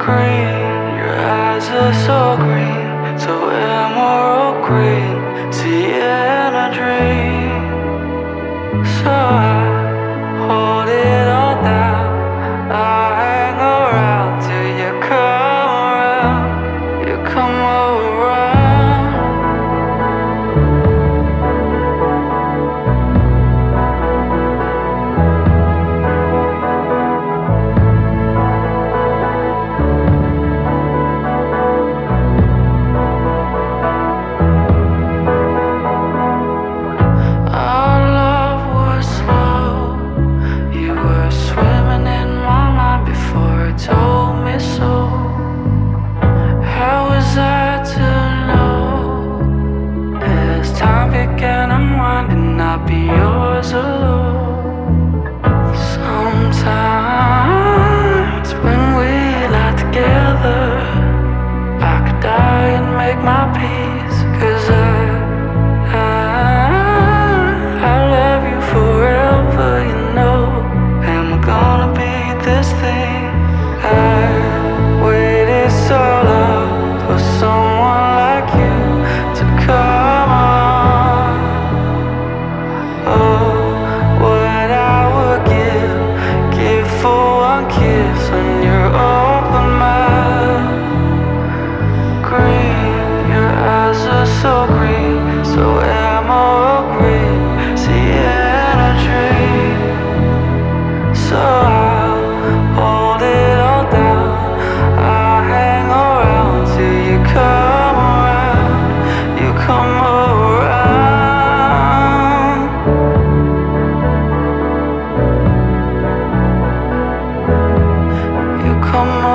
green, your eyes are so green, so emerald green. See it in a dream, so I hold it all down. I hang around till you come around. You come around. Our love was slow. You were swimming in my mind before it told me so. How was I to know? As time began unwinding, I'd be yours alone. Sometimes when we lie together, I could die and make my peace. 'Cause I love you forever, you know. And we're gonna be this thing. I waited so long for someone like you to come along. Oh, what I would give for one kiss on your open mouth. Green, your eyes are so green, so emerald green. See it in a dream, so I'll hold it all down. I'll hang around till you come around. You come around. You come